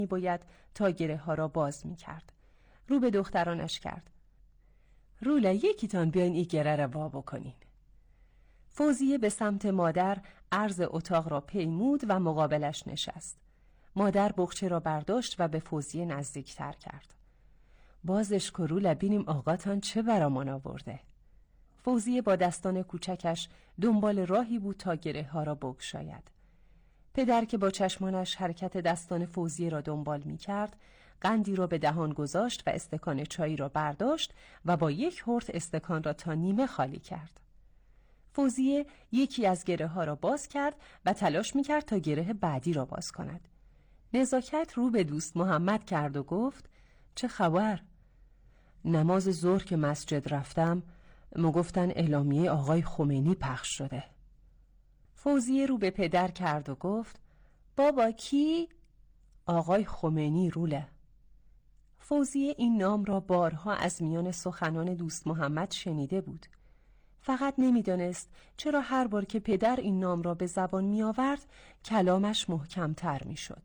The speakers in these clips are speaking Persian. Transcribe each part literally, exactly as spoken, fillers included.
می باید تا گره ها را باز می کرد. رو به دخترانش کرد. روله یکیتان بیاین این گره را وا بکنین. فوزیه به سمت مادر عرض اتاق را پیمود و مقابلش نشست. مادر بخچه را برداشت و به فوزیه نزدیکتر کرد. بازش که روله بینیم آقاتان چه برامان آورده. فوزیه با دستان کوچکش دنبال راهی بود تا گره ها را بگشاید. پدر که با چشمانش حرکت دستان فوزیه را دنبال می کرد، قندی را به دهان گذاشت و استکان چایی را برداشت و با یک هورت استکان را تا نیمه خالی کرد. فوزیه یکی از گره ها را باز کرد و تلاش می کرد تا گره بعدی را باز کند. نزاکت رو به دوست محمد کرد و گفت چه خبر؟ نماز ظهر که مسجد رفتم مگفتن اعلامیه آقای خمینی پخش شده. فوزیه رو به پدر کرد و گفت بابا کی؟ آقای خمینی روله. فوزیه این نام را بارها از میان سخنان دوست محمد شنیده بود. فقط نمیدانست چرا هر بار که پدر این نام را به زبان می آورد کلامش محکمتر می شد.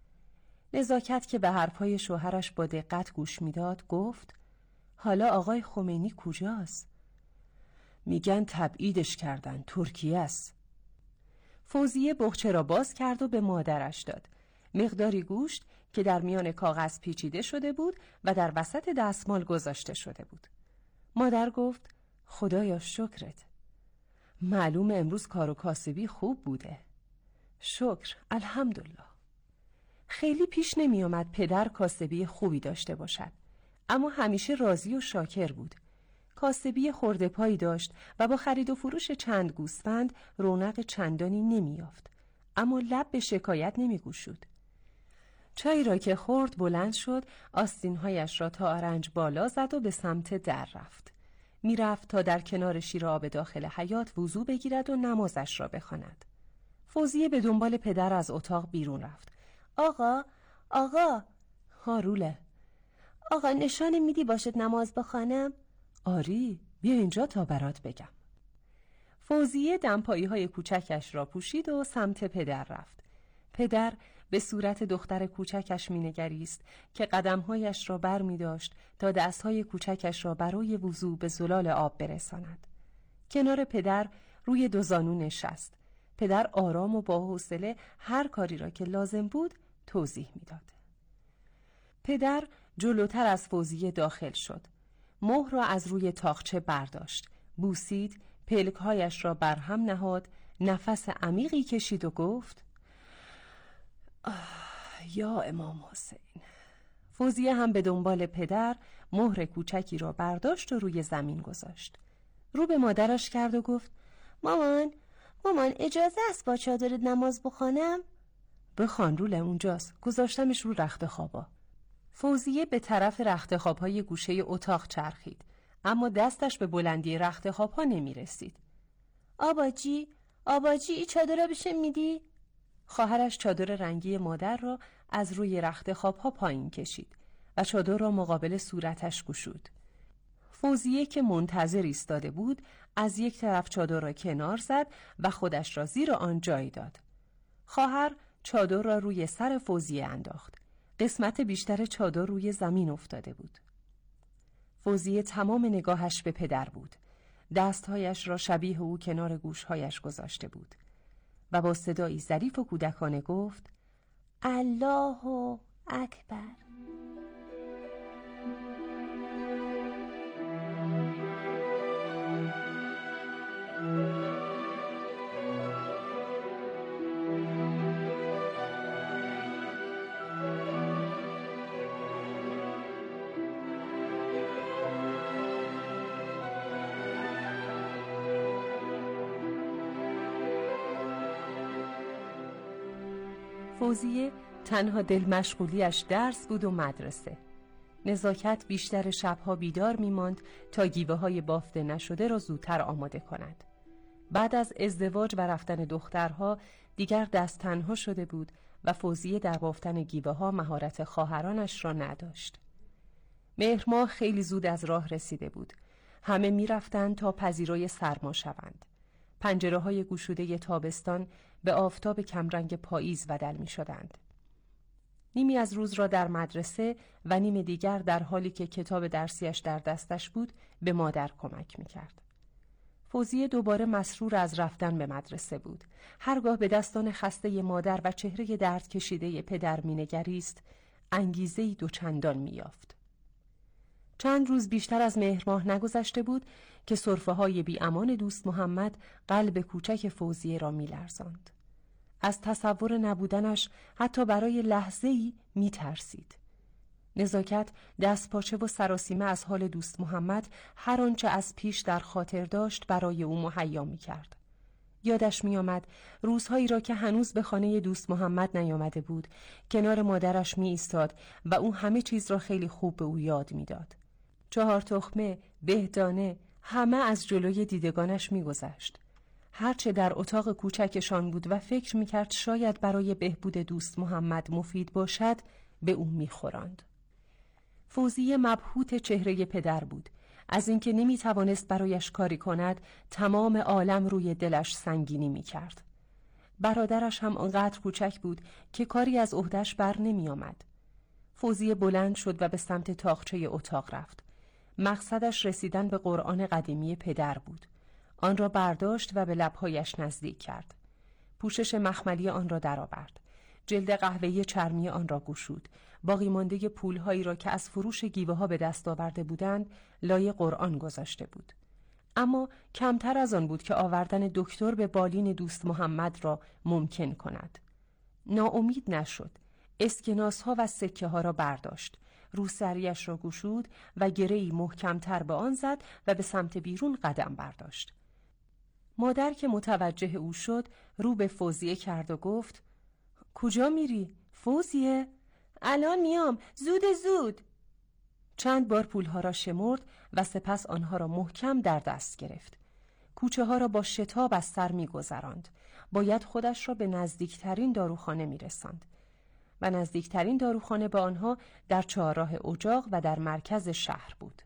نزاکت که به حرفهای شوهرش با دقت گوش میداد گفت حالا آقای خمینی کجاست؟ میگن تبعیدش کردن، ترکیه است. فوزیه بخچه را باز کرد و به مادرش داد. مقداری گوشت که در میان کاغذ پیچیده شده بود و در وسط دستمال گذاشته شده بود. مادر گفت خدایا شکرت. معلوم امروز کار و کاسبی خوب بوده. شکر، الحمدلله. خیلی پیش نمی آمد پدر کاسبی خوبی داشته باشد، اما همیشه راضی و شاکر بود. کاسبی خرده پایی داشت و با خرید و فروش چند گوسفند رونق چندانی نمی یافت، اما لب به شکایت نمی گشود. چای را که خورد بلند شد، آستینهایش را تا آرنج بالا زد و به سمت در رفت. می رفت تا در کنار شیر آب داخل حیاط وضو بگیرد و نمازش را بخواند. فوزیه به دنبال پدر از اتاق بیرون رفت. آقا، آقا. هاروله. آقا نشانه میدی باشد نماز بخوانم؟ آری، بیا اینجا تا برات بگم. فوزیه دمپایی های کوچکش را پوشید و سمت پدر رفت. پدر به صورت دختر کوچکش مینگریست که قدمهایش را بر می داشت تا دستهای کوچکش را برای وضو به زلال آب برساند. کنار پدر روی دو زانو نشست. پدر آرام و با حوصله هر کاری را که لازم بود توضیح میداد. پدر جلوتر از فوزیه داخل شد. مهر را از روی تاقچه برداشت، بوسید، پلکهایش را بر هم نهاد، نفس عمیقی کشید و گفت یا امام حسین. فوزیه هم به دنبال پدر مهر کوچکی را برداشت و روی زمین گذاشت. رو به مادرش کرد و گفت مامان، مامان اجازه است با چادرت نماز بخوانم؟ بخوان، روله اونجاست، گذاشتمش رو رخت خوابا. فوزیه به طرف رخت خوابهای گوشه اتاق چرخید، اما دستش به بلندی رخت خوابها نمی رسید. آباجی، آباجی این چادر را بشه میدی؟ خواهرش چادر رنگی مادر را از روی رخت خوابها پایین کشید و چادر را مقابل صورتش گشود. فوزیه که منتظر ایستاده بود از یک طرف چادر را کنار زد و خودش را زیر آن جای داد. خواهر چادر را روی سر فوزیه انداخت. قسمت بیشتر چادر روی زمین افتاده بود. فوزیه تمام نگاهش به پدر بود. دستهایش را شبیه او کنار گوشهایش گذاشته بود و با صدایی ظریف و کودکانه گفت الله اکبر. فوزیه تنها دل مشغولیش درس بود و مدرسه. نزاکت بیشتر شبها بیدار میماند تا گیوه های بافته نشده را زودتر آماده کند. بعد از ازدواج و رفتن دخترها دیگر دست تنها شده بود و فوزیه در بافتن گیوه ها مهارت خواهرانش را نداشت. مهر ماه خیلی زود از راه رسیده بود. همه میرفتند تا پذیرای سرما شوند. پنجره های گشوده تابستان به آفتاب کمرنگ پاییز بدل می شدند. نیمی از روز را در مدرسه و نیم دیگر در حالی که کتاب درسیش در دستش بود به مادر کمک می‌کرد. فوزیه دوباره مسرور از رفتن به مدرسه بود. هرگاه به دستان خسته مادر و چهره درد کشیده پدر مینگریست، انگیزه‌ای دوچندان می‌یافت. چند روز بیشتر از مهر ماه نگذشته بود که سرفه‌های بی‌امان دوست محمد قلب کوچک فوزیه را می‌لرزاند. از تصور نبودنش حتی برای لحظه‌ای می‌ترسید. نزاکت، دست پاچه و سراسیمه از حال دوست محمد هر آنچه از پیش در خاطر داشت برای او مهیا می‌کرد. یادش می‌آمد روزهایی را که هنوز به خانه دوست محمد نیامده بود، کنار مادرش می‌ایستاد و او همه چیز را خیلی خوب به او یاد می‌داد. چهار تخمه، بهدانه، همه از جلوی دیدگانش می‌گذشت. هرچه در اتاق کوچکشان بود و فکر می‌کرد شاید برای بهبود دوست محمد مفید باشد، به او می‌خوراند. فوزیه مبهوت چهره پدر بود. از اینکه نمی‌توانست برایش کاری کند، تمام عالم روی دلش سنگینی می‌کرد. برادرش هم آنقدر کوچک بود که کاری از عهده‌اش بر نمی‌آمد. فوزیه بلند شد و به سمت تاقچه اتاق رفت. مقصدش رسیدن به قرآن قدیمی پدر بود. آن را برداشت و به لب‌هایش نزدیک کرد. پوشش مخملی آن را درآورد. جلد قهوه‌ای چرمی آن را گشود. باقی مانده پولهایی را که از فروش گیوه‌ها به دست آورده بودند لای قرآن گذاشته بود. اما کمتر از آن بود که آوردن دکتر به بالین دوست محمد را ممکن کند. ناامید نشد. اسکناس‌ها و سکه‌ها را برداشت. روسریش را گشود و گره‌ای محکم‌تر به آن زد و به سمت بیرون قدم برداشت. مادر که متوجه او شد، رو به فوزیه کرد و گفت: کجا میری؟ فوزیه؟ الان میام، زود زود. چند بار پولها را شمرد و سپس آنها را محکم در دست گرفت. کوچه ها را با شتاب از سر می‌گذراند. باید خودش را به نزدیکترین داروخانه می‌رساند. و نزدیکترین داروخانه به آنها در چهارراه اجاق و در مرکز شهر بود.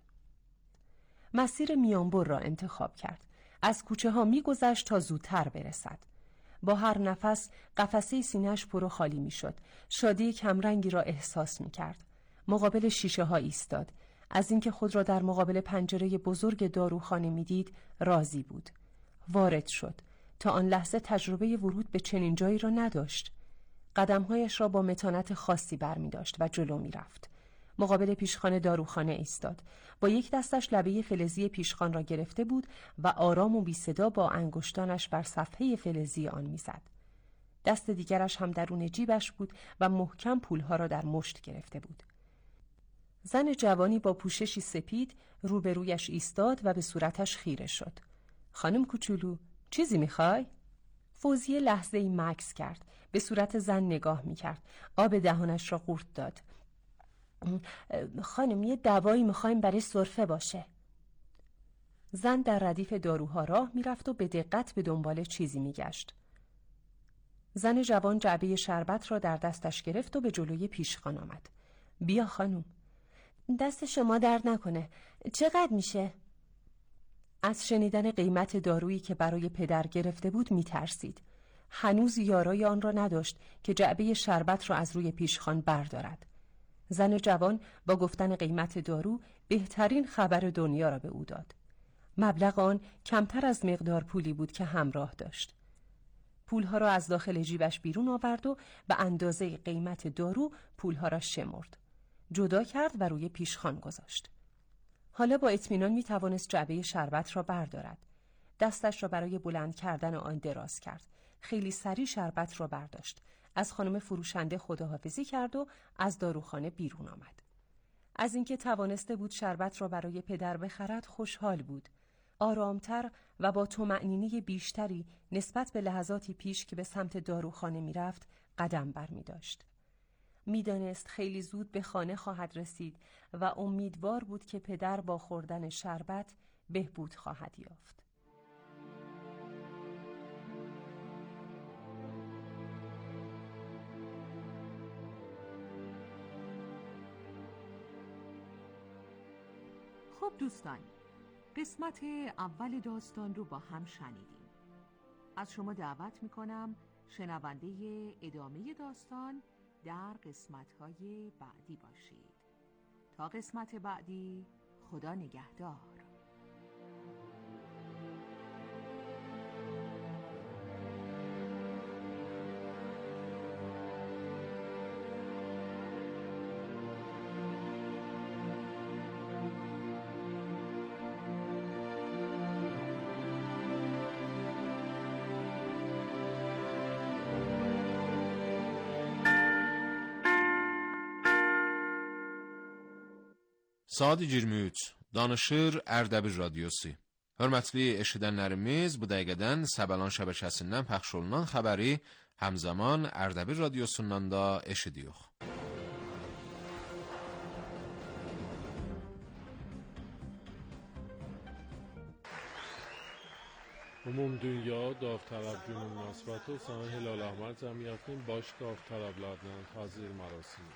مسیر میانبر را انتخاب کرد. از کوچه ها می‌گذشت تا زودتر برسد. با هر نفس قفسه سینه‌اش پر و خالی می‌شد. شادی کمرنگی را احساس می‌کرد. مقابل شیشه ها ایستاد. از اینکه خود را در مقابل پنجره بزرگ داروخانه می‌دید راضی بود. وارد شد. تا آن لحظه تجربه ورود به چنین جایی را نداشت. قدم‌هایش را با متانت خاصی برمی‌داشت و جلو می‌رفت. مقابل پیشخوان داروخانه ایستاد. با یک دستش لبه فلزی پیشخوان را گرفته بود و آرام و بی صدا با انگشتانش بر صفحه فلزی آن می‌زد. دست دیگرش هم درون جیبش بود و محکم پولها را در مشت گرفته بود. زن جوانی با پوششی سپید روبرویش ایستاد و به صورتش خیره شد. خانم کوچولو، چیزی می‌خوای؟ فوزیه لحظه‌ای مکث کرد. به صورت زن نگاه می‌کرد. آب دهانش را قورت داد. خانم، یه دوایی میخوایم برای سرفه باشه. زن در ردیف داروها راه میرفت و به دقت به دنبال چیزی میگشت. زن جوان جعبه شربت را در دستش گرفت و به جلوی پیشخوان آمد. بیا خانم. دست شما درد نکنه. چقدر میشه؟ از شنیدن قیمت دارویی که برای پدر گرفته بود میترسید. هنوز یارای آن را نداشت که جعبه شربت را از روی پیشخوان بردارد. زن جوان با گفتن قیمت دارو بهترین خبر دنیا را به او داد. مبلغ آن کمتر از مقدار پولی بود که همراه داشت. پولها را از داخل جیبش بیرون آورد و به اندازه قیمت دارو پولها را شمرد. جدا کرد و روی پیشخوان گذاشت. حالا با اطمینان می توانست جعبه شربت را بردارد. دستش را برای بلند کردن آن دراز کرد. خیلی سریع شربت را برداشت. از خانم فروشنده خداحافظی کرد و از داروخانه بیرون آمد. از اینکه توانسته بود شربت را برای پدر بخرد خوشحال بود. آرامتر و با طمأنینه بیشتری نسبت به لحظاتی پیش که به سمت داروخانه می رفت قدم بر می داشت. می دانست خیلی زود به خانه خواهد رسید و امیدوار بود که پدر با خوردن شربت بهبود خواهد یافت. خب دوستان، قسمت اول داستان رو با هم شنیدیم. از شما دعوت میکنم شنونده ادامه داستان در قسمت‌های بعدی باشید. تا قسمت بعدی، خدا نگهدار. Saat iyirmi üç. Danışır Ərdəbil Radiosu. Hörmətli eşidənlərimiz, bu dəqiqədən Səbəlan şəbəkəsindən pəxş olunan xəbəri həmzaman Ərdəbil Radiosundan da eşidiyoruz. Ümumdünya Davtərəb Günü münasibəti Sani Hilal Əhmər Cəmiyyətinin baş davtərəblərinin tazir mərasimi.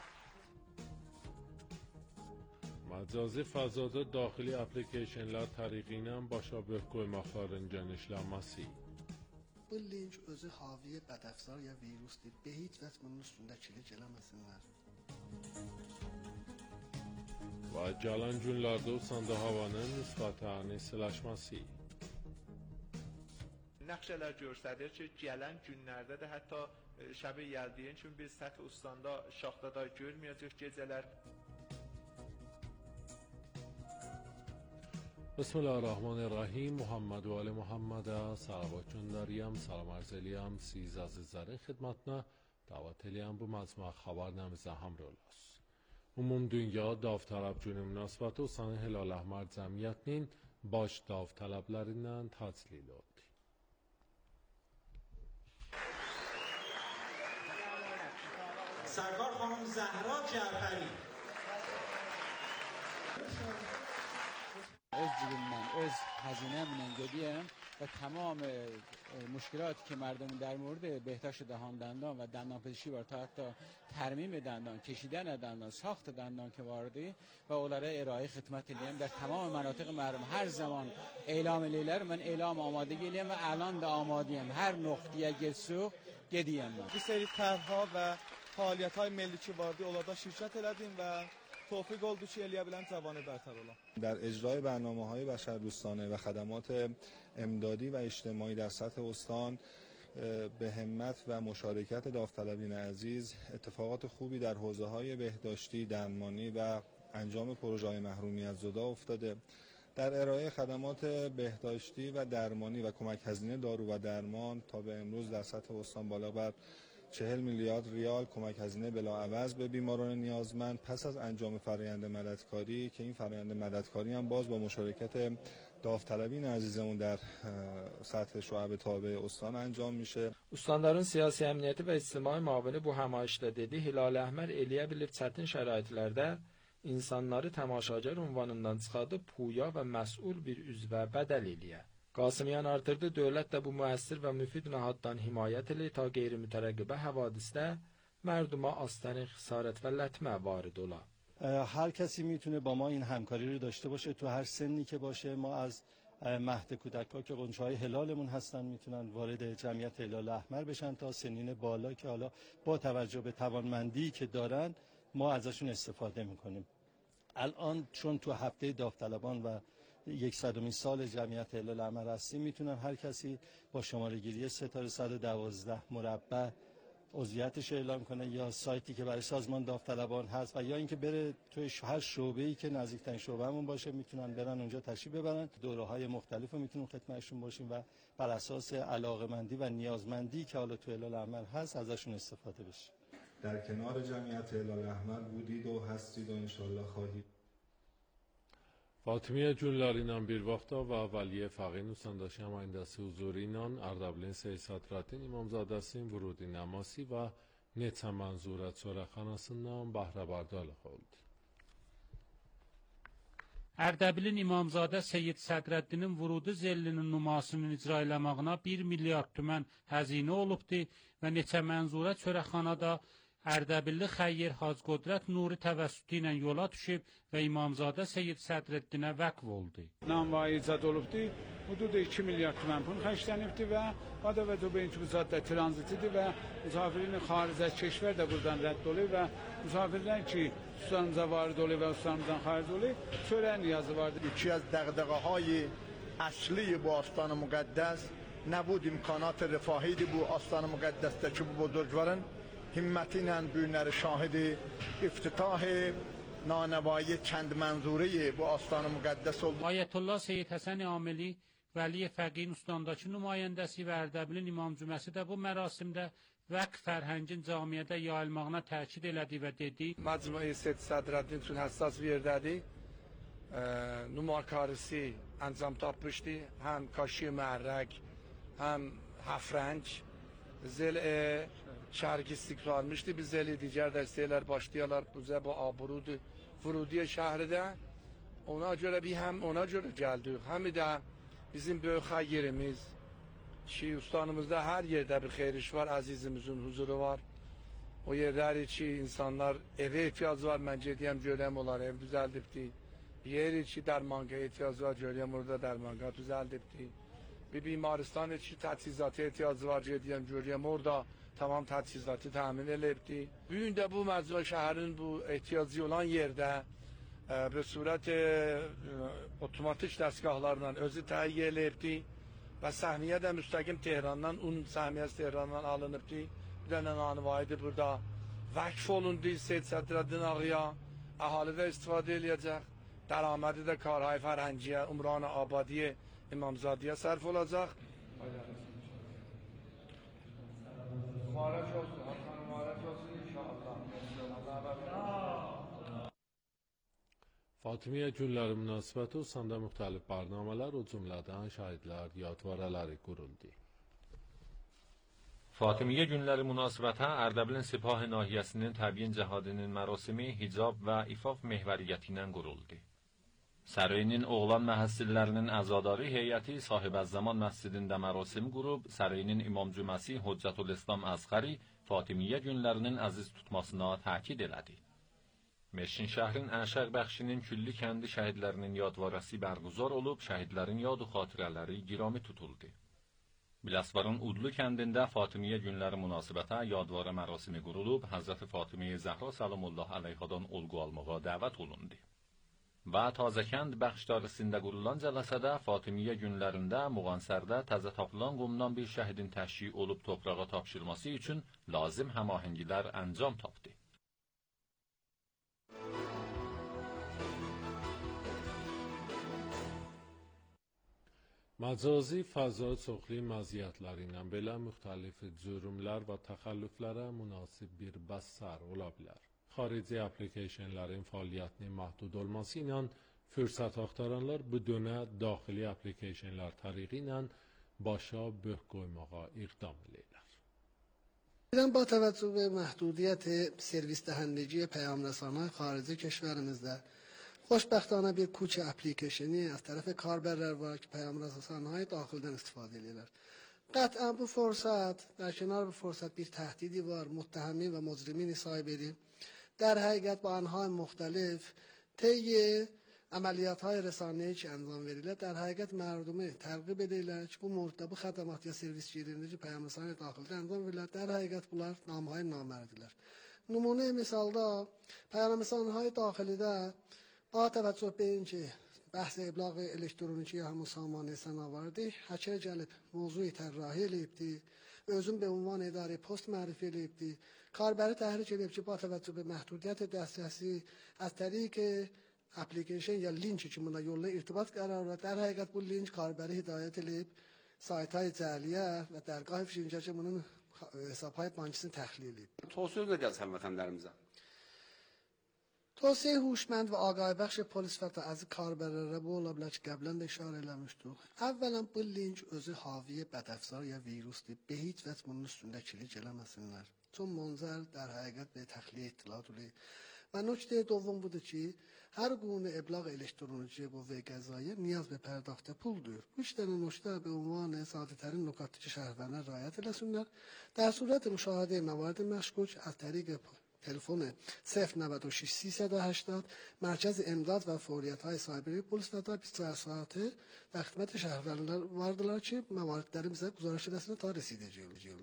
Məcazi fəzada daxili applicationlar təriqi ilə başa böh qoymaqların genişlənməsi. Bu link özü haviyə bədəfzar ya virusdur. Be heç vəct bunun üstündə kilik eləməsinlər. Və gələn günlərdə usanda havanın nisbətən istiləşməsi. Nəqşələr göstərir ki, gələn günlərdə də hətta şəbi yəldiyin üçün biz səthi ustandə şaxtada görməyəcək gecələr. بسم الله الرحمن الرحیم. محمد و آل محمد صلوات göndəriyəm, salam arz eləyəm siz əzizlərin xidmətinə, dəvət eləyəm bu məcmuə xəbərlərimizə həmrəh olasınız. Ümumdünya Davtərəb Günü münasibəti Sani Hilal Əhmər Cəmiyyətinin baş davtərəblərindən təcil oldu. سرکار خانم زهرا جعفری öz cibimden, öz hazinemden gediyem ve tamam müşkilaتی که مردم در مورد بهداشت دهان دندان و دندان پزشکی var تا حتی ترمیم دندان، کشیدن دندان، ساخت دندان که واردی و اولاره ارائه خدمت لیم در تمام مناطق مردم هر زمان اعلام لیلر من اعلام آمادگی لیم و الان da آمادیم هر نقطه گسو gediyem من. Bir seri tərha və fəaliyyətlər milli ki vardı, onlarda şirkət elədim və توفیق oldu ki eləyə bilən cavanı bərtər olam. در اجرای برنامه‌های بشردوستانه و خدمات امدادی و اجتماعی در سطح استان به همت و مشارکت داوطلبین عزیز اتفاقات خوبی در حوزه‌های بهداشتی، درمانی و انجام پروژه‌های محرومیت زدا افتاده. در ارائه خدمات بهداشتی و درمانی و کمک هزینه دارو و درمان تا به امروز در سطح استان بالا بر چهل میلیارد ریال کمک هزینه بلاعوض به بیماران نیازمند پس از انجام فرآیند مددکاری که این فرآیند مددکاری هم باز با مشارکت داوطلبین عزیزمون در سطح şuab تابع استان انجام میشه. Ustanların siyasi əmniyyəti və ictimai müavini bu həmaişdə dedi, Hilal Əhmər eləyə bilir çətin şəraitlərdə insanları təmaşacar ünvanından çıxadıb puya və məsul bir üzvə bədəl eləyə. Qasımyan artırdı, dövlət də bu müəssir və müfid nəhaddan himayət elə ta qeyri-mütərəqqibə həvadisdə مردما آستان خسارت و لطمه وارد ola. هر کسی میتونه با ما این همکاری رو داشته باشه تو هر سنی که باشه. ما از مهد کودک‌ها که غنچه‌های هلالمون هستن میتونن وارد جمعیت هلال احمر بشن تا سنین بالا که حالا با توجه به توانمندی که دارن ما ازشون استفاده میکنیم. الان چون تو هفته داوطلبان و یکصدمین سال جمعیت هلال احمر هستیم میتونن هر کسی با شماره گیری ستاره صد و دوازده مربع عضویتش اعلام کنه یا سایتی که برای سازمان داوطلبان هست و یا اینکه بره توی هر شعبه‌ای که نزدیکترین شعبهمون باشه میتونن برن اونجا تشریف ببرن. دوره‌های مختلف رو میتونن خدمتشون باشیم و بر اساس علاقه‌مندی و نیازمندی که حالا تو هلال احمر هست ازشون استفاده بشه. در کنار جمعیت هلال احمر بودید و هستید و انشالله خواهید. Fatimiyə günləri ilə bir vaxtda və Vəliyev Fəqin Ustandaşı həmayəndəsi huzuru ilə Ərdəbilin Seyid Sadrəddin İmamzadəsinin vurudi nəması və neçə mənzurət çörəkxanasından bəhrəbardarlıq oldu. Ərdəbilin İmamzadə Seyid Sədrəddinin vurudu zellinin numasının icra eləmağına bir milyard tümən həzinə olubdu və neçə mənzurət çörəkxanada Ərdəbilli Xəyyir Hacı Qudrət Nuri təvəssütü ilə yola düşüb və İmamzadə Seyyid Sədrəddinə vəqf oldu. Nanvay icad olubdu. Hudud iki milyar tümən pul xərclənibdi və با توجه به اینکه bu caddə tranzitidir və müsafirin xarici از کشور də buradan rədd olur və müsafirlər ki Ustanımıza varid olur və Ustanımızdan xaric olur çörək niyazı vardır. یکی از دغدغه‌های اصلی bu آستان مقدس نبود امکانات رفاهی bu آستان مقدس'teki bu buzurgların himmetiyle bugünleri şahidi iftitah نانوایی چند منظوره bu آستان مقدس oldu. Ayətullah Seyyid Həsən Amili Vəliyə Fəqihin Ustandakı nümayəndəsi və Ərdəbilin İmam Cüməsi də bu mərasimdə vəqf fərhəngin camiyyədə yayılmağına təkid elədi və dedi: Məcmuə Seyyid Sədrəddin üçün həssas bir yerdədir. Nümakarisi əncam tapmışdı. Həm kaşi mərrək, həm hafrənc, zel-e şərq istiqlalmışdı. Biz zeli digər dəstəklər başlayalar. Bu zəb aburudu Furudiyə şəhridə. Ona görə bir həm ona görə gəldik. Həm də bizim böyük xəyyirimiz ki, ustanımızda hər yerdə bir xeyriş var, əzizimizin huzuru var. O yerləri ki, insanlar evə ehtiyac var, mən gediyəm, görəyəm, onlar ev düzəldibdi. Bir yeri ki, dərmanqa ehtiyac var, görəyəm, orada dərmanqa düzəldibdi. Bir bimaristan ki, təchizatı ehtiyac var, gediyəm, görəyəm, orada tamam təchizatı təmin elibdi. Bugün də bu məcmuə şəhərin bu ehtiyacı olan yerdə به صورت اتوماتیک دستگاهlarla özü təhiyyə elibdi və səhmiyə də müstəqim Tehrandan, un səhmiyyəsi Tehrandan alınıbdı. Bir dənə nanivaydı burada vəqf olundu Seyyid Sədrəddin ağaya, əhali də istifadə eləyəcək. Dəramədi də karhay fərhəngiyə, Umran Abadiyə, İmamzadiyə sərf olacaq. Mübarək olsun, Hasan mübarək olsun inşallah. Fatimiyə günləri münasibəti Ustandə müxtəlif barnamələr, o cümlədən şəhidlər yadvarələri quruldu. Fatimiyə günləri münasibətə Ərdəbilin Sipahi nahiyəsinin təbiyin cəhadının mərasimi hicab və ifaf mehvəriyyəti ilə quruldu. Sərayinin oğlan məhəssillərinin əzadarı heyəti Sahib-əz-Zaman məscidində mərasim qurub, Sərayinin İmam Cüməsi Hüccətül İslam Əzxəri Fatimiyə günlərinin əziz tutmasına təkid elədi. Meşin şəhrin Əşəq bəxşinin külli kəndi şəhidlərinin yadvarəsi bərquzar olub, şəhidlərin yad xatirələri girami tutuldu. Biləsvarın Udlu kəndində Fatimiyə günləri münasibətə yadvarə mərasimi qurulub, Həzrəti Fatimiyə Zəhra Səlamullah əleyhadan olğu almağa dəvət olundu. Və Tazəkənd bəxş dairəsində qurulan cələsədə Fatimiyə günlərində Muğansərdə təzə tapılan qumdan bir şəhidin təşyiq olub toprağa tapşırılması üçün lazım həmahəngilər əncam tapdı. Məcazi fəza çoxlu məziyyətləri ilə belə müxtəlif cürümlər və təxəllüflərə münasib bir bəssər ola bilər. Xarici applicationların fəaliyyətinin məhdud olması ilə fürsət axtaranlar bu dönə daxili applicationlar təriqi ilə başa böh qoymağa iqdam edirlər. با توجه به محدودیت سرویس دهندگی پیام رسانه‌های خارجی کشورمizdə خوشبختانه bir کوچ اپلیکیشنی از طرف کاربرlər var ki, پیام رسانه‌های داخلdan istifadə edirlər. قطعا bu فرصت در کنار bu فرصت bir تهدیدی var. متهمین و مجرمین سایبری در حقیقت با آنها مختلف طی عملیات‌های رسانه‌ای که انجام verilir در حقیقت مردمی ترغیب edirlər ki, bu mordda bu xədəmat ya servis yerindəki پیام رسانه daxildə انجام verilir. در حقیقت bunlar namهای namərdidirlər. نمونه misalda پیام رسانه‌های داخلیdə با توجه به اینکه بحث ابلاغ الکترونیکی یا همون سامانه سناوردی هکر gəlib موضوعی طراحی eləyibdi. Özün به عنوان اداره پست معرفی eləyibdi. کاربری تحریک edib ki, با توجه به محدودیت دسترسی از طریق اپلیکیشن یا لینکی که bunda yolla irtibat قرار داد در حقیقت bu link کاربری هدایت eləyib saytهای جعلیه و درگاه فیشینگی bunun hesabهای bankisini təxliyə eləyib. توصیه edəcəz həmvətənlərimizə. توسعه هوشمند و آگاه بخش پلیس و از کاربران bu ola bilər ki, qəbləndə də işarə eləmişdik. Əvvələn bu link özü haviyə bədəfsar ya virusdur. Be heç vəc bunun üstündə kilik eləməsinlər. Çün monzər در حقیقت به تخلیه اطلاعات و نکته دوم بوده که هر گونه ابلاغ الکترونیکی قوه قضاییه نیاز به پرداخت پول دور. بیشتر نکته به عنوان ساده ترین نکاتی که شهروندان رعایت رسوندن. در صورت مشاهده موارد مشکوک از طریق تلفن صفر نود و شش سیصد و هشتاد مرکز امداد و فوریت‌های سایبری پلیس و بیست و چهار ساعته در خدمت شهروندان واردلار که موارد در میزه گزارش رسیده تا رسیدگی جلو.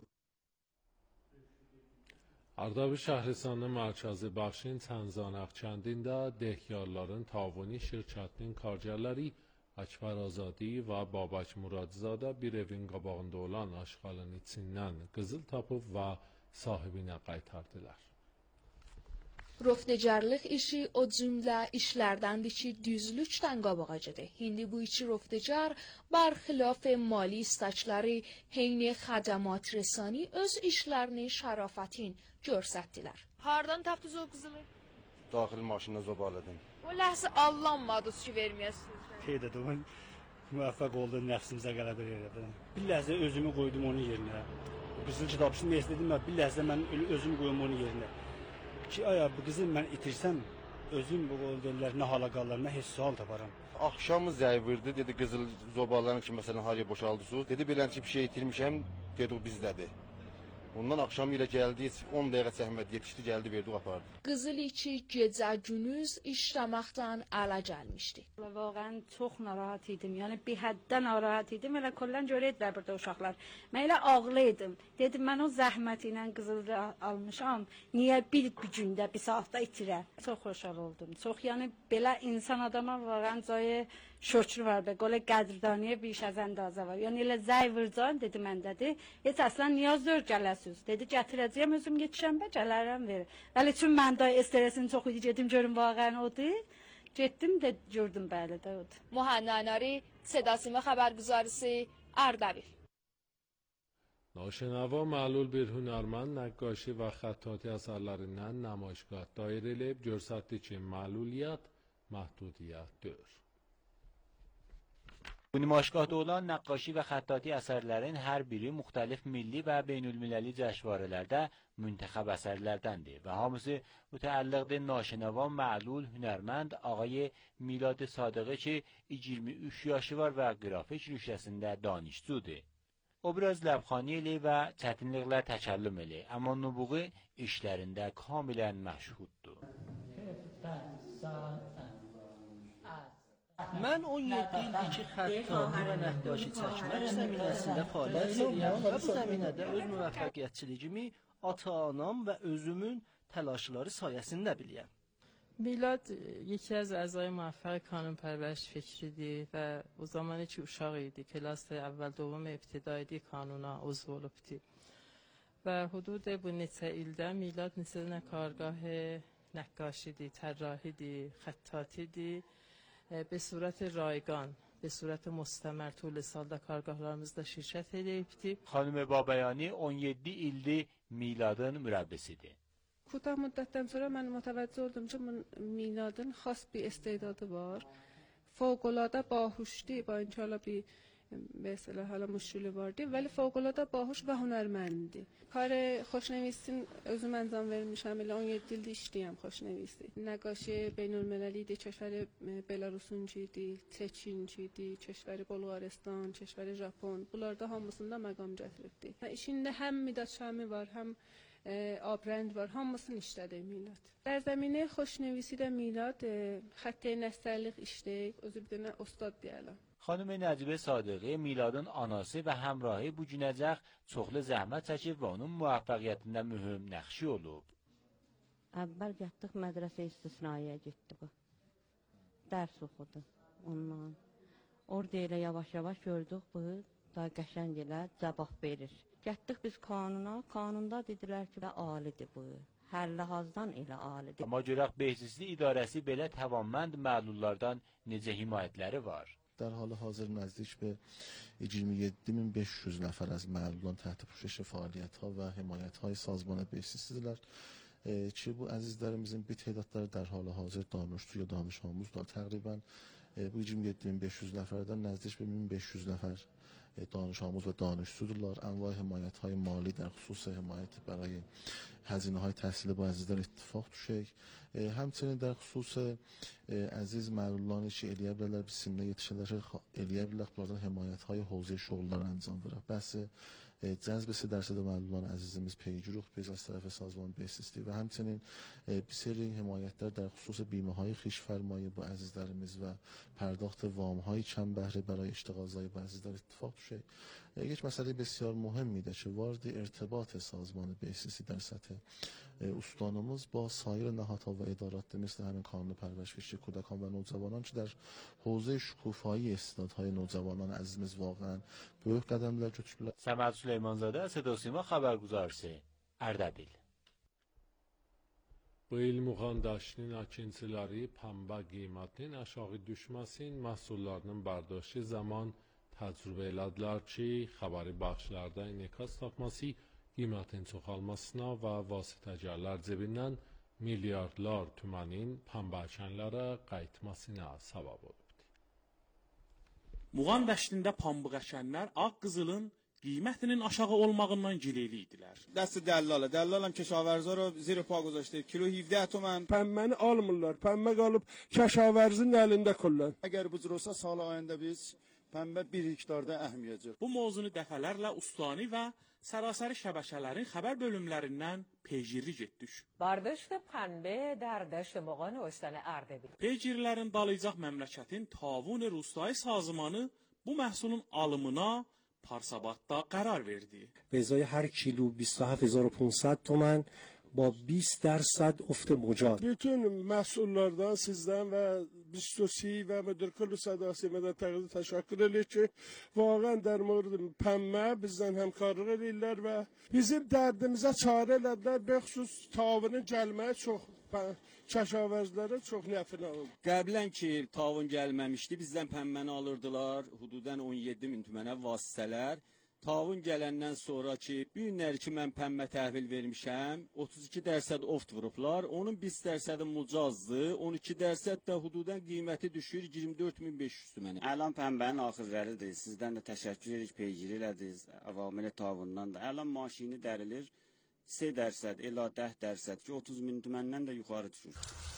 Ardabil şəhərinin mərkəzi Baxşin Çənzan Ağçəndində Dehyarların Tavuni şirkətinin kargərləri Əkbər Azadi və Babək Muradzadə bir evin qabağında olan aşğalın içindən qızıl tapıb və sahibinə qaytardılar. Roftecarlıq işi o cümlə işlərdəndir ki, düzlükdən qabağa gedir. İndi bu iki roftecar barxilaf mali istaçları heyni xədəmat rəsani öz işlərini şərafətin görsətdilər. Hardan tapdınız o qızılı? Daxil maşında zobaladım. O ləhsə allanmadınız ki, verməyəsiniz. Qeyd edim, müvəffəq oldu, nəfsimizə qələbə elədim. Bir ləhzə özümü qoydum onun yerinə. Qızıl kitabçını istədim, bir ləhzə mən özümü qoyum onun yerinə. Ki, aya bu qızı mən itirsəm, özüm bu qolderlər nə hala qallar, nə heç sual taparam. Axşamı zəy verdi, dedi qızıl zobaların ki, məsələn, haraya boşaldısınız. Dedi, bilən ki, bir şey itirmişəm, dedi, o bizdədir. Ondan akşam ile geldi, on dəqiqə zəhmət yetişdi, geldi, verdi, apardı. Qızıl içi gecə gündüz işləməkdən ələ gəlmişdi. Vaxtən çox narahat idim. Yəni bir həddən narahat idim. Elə kollən görədilər burada uşaqlar. Mən elə ağlaydım. Dedim mən o zəhmət ilə qızılı almışam. Niyə bir bir gündə, bir saatda itirəm? Çox xoşhal oldum. Çox yəni belə insan adama vaxtən cayı şükür var be. Qol qədrdaniyə بیش از اندازه var. Yəni elə zəy vurcan dedi məndədir. Heç əslən niyaz dör gələsiz. Dedi gətirəcəyəm özüm yetişəmbə gələrəm verir. Vəli çün mən də stresin çox idi gedim görüm vaxtən odur. Getdim də gördüm bəli də odur. Muhanna Nari, صداسیما خبرگزارisi اردبیل. ناشنوا معلول bir hünərmən nəqqaşi və xəttati əsərlərindən namaişgah dair edib göstərdi ki, məluliyyət məhdudiyyətdir. Bu nümayişgahda olan nəqqaşi və xəttati əsərlərin hər biri müxtəlif milli və beynülmilləli cəşvarələrdə müntəxəb əsərlərdəndir və hamısı mütəəlliqdir naşinava məlul hünərmənd ağay Milad Sadıqı ki, iyirmi üç yaşı var və qrafik rüştəsində danışçudur. O biraz ləbxani eli və çətinliklər təkəllüm eli, amma nubuğu işlərində kamilən məşhuddur. Mən on yeddi ildir ki, xəttati və nəqqaşi çəkmək zəminəsində fəaliyyət edirəm və bu zəminədə öz müvəffəqiyyətçiliyimi ata-anam və özümün təlaşları sayəsində bilirəm. میلاد یکی از اعضای موفق کانون پرورش فکریدی و o zaman hiç uşaq idi. کلاس اول دوم ابتدایی کانونا عضو olubdu. و حدود bu neçə ildə میلاد neçə کارگاه نقاشیدی، طراحیدی، خطاطیدی به صورت رایگان به صورت مستمر طول سالda کارگاهlarımızda şirkət edibdi. Xanım Babayani on yeddi ildir Miladın mürəbbisidir. کوتاه مدتن sonra من متوجه oldum ki میلادın خاص bir استعداdı var. فوق‌العاده باهوشتی با اینکه حالا بی به اصطلاح حالا مشکلی vardı ولی فوق‌العاده باهوش و هنرمندی. کار خوشنویسی özüm انجام vermişəm. Elə on yeddi ildir işləyirəm xoşnəvisi. Nəqaşi beynəlməli idi, کشور بلاروسونچu idi, Çeçinçi idi, کشور Bolğaristan, کشور Japon. Bunlarda hamısında məqam gətiribdi. İşində həm Midat Şami var, həm آبرند var, hamısını işlədi Milad. در زمینه خوشنویسی də Milad xətt nəsərlik işləyir, özü bir dənə ustad deyələr. Xanım Nəcibə Sadıqı Miladın anası və həmrahı bu günəcək çoxlu zəhmət çəkib və onun müvəffəqiyyətində mühüm nəqşi olub. Əvvəl getdik mədrəsə istisnaiyə getdi bu. Dərs oxudu ondan. Orada elə yavaş-yavaş gördük bu da qəşəng elə cavab verir. Getdik biz kanuna, kanunda dedilər ki, alidir bu. Hər ləhazdan elə alidir. Amma görək Behzisli İdarəsi belə təvammənd məlullardan necə himayətləri var. در حال حاضر نزدیک به iyirmi yeddi min beş yüz nəfər از məluldan تحت پوشش فعالیت‌ها و حمایت‌های سازمان بهزیستیdirlər ki, bu əzizlərimizin bir tədadları در حال حاضر دانشجو یا دانش آموزlar. تقریبا bu iyirmi yeddi min beş yüz nəfərdən نزدیک به min beş yüz nəfər دانش آموز و دانشجویان انواع حمایت های مالی در خصوص حمایت برای هزینه های تحصیل با عزیزان اتفاق düşecek. Həmçinin در خصوص əziz məlullani ki, eləyə bilərlər, biz sizinlə yetişənlərə eləyə bilərlər, bunlardan həmayət های حوزه şuurlar انجام verək. Bəhs cəzb ise dərsədə məlullani əzizimiz peygiruq biz az tərəfə sazman besizdir və həmçinin bir seri həmayətlər در خصوص بیمه های خویش فرمایی با əzizlərimiz və پرداخت وام های کم بهره برای اشتغالزایی با عزیزlər اتفاق düşecek. یک مسئله بسیار مهمیه که وارد ارتباط سازمان بهسیسی در سطح استانımız با سایر نهادها و ادارات مثل همین کانون پرورش فکری کودکان و نوجوانان که در حوزه شکوفایی استعدادهای نوجوانان عزیزimiz واقعا büyük qədəmlər götürüblər. Səməd Süleymanzadə, Səda Sima xəbərguzarısı, Ərdəbil. Bu il Muğandaşının əkinçiləri pamba qiymətinin aşağı düşməsin məhsullarının bardاشı zaman təcrübə elədilər ki, xəbəri baxışlarda inikas tapması qiymətin çoxalmasına və vasitəgərlər cebindən milyardlar tümənin pamba əkinlərə qayıtmasına səbəb olubdur. Muğan dəştində pambıq əkənlər ağ qızılın qiymətinin aşağı olmağından gileyli idilər. دست دلاله دلالم کشاورزا رو زیر پا گذاشته کیلو هفده تومن pəmməni almırlar. Pəmmə qalıb kəşavērzin əlində kullan. Əgər bu cür olsa sal ayında biz pəmbə bir hektarda əhmiyəcək. Bu mövzunu dəfələrlə ustani və sərasəri şəbəkələrin xəbər bölümlərindən peygirlik etdik. Bardاشت پنبه در دشت مغان استان اردبیل. Peygirlərin dalayacaq məmləkətin Tavun Rustay sazmanı bu məhsulun alımına Parsabadda qərar verdi. به ازای هر کیلو بیست و هفت هزار و پانصد تومان با بیست درصد افت مجاز. Bütün məhsullardan sizdən və bistosi və müdür kullu sədasimədən təqdir təşəkkür edirik ki, vaqən در مورد pəmmə bizdən həmkarlıq edirlər və bizim dərdimizə çarə elədilər. Bəxüsus tavının gəlməyi çox kəşavērzlərə çox nəfinə oldu. Qəblən ki, tavun gəlməmişdi, bizdən pəmməni alırdılar, hududən on yeddi min tümənə vasitələr. Tavun gələndən sonra ki, bir günləri ki, mən pəmmə təhvil vermişəm, otuz iki dərsəd oft vurublar, onun بیست dərsədi mucazdır, on iki dərsəd də hududən qiyməti düşür iyirmi dörd min beş yüz tümənə. Əlan pəmbənin axırlarıdır, sizdən də təşəkkür edirik, peygir elədiniz, avamili tavundan da. Əlan maşini dərilir, سه درصد الا ده درصد ki otuz min tüməndən də yuxarı düşür.